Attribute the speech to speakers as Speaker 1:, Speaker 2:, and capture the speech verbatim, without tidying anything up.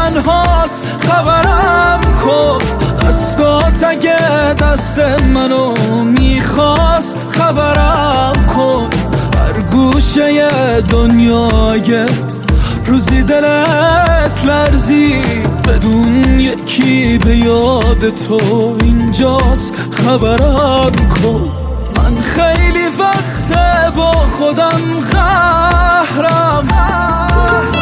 Speaker 1: تنهاست خبرم کن. دستات اگه دست منو میخواست خبرم کن. هر گوشه دنیای روزی دلت لرزی بدون یکی به یاد تو اینجاست خبرم کن. من خیلی وقته با خودم قهرم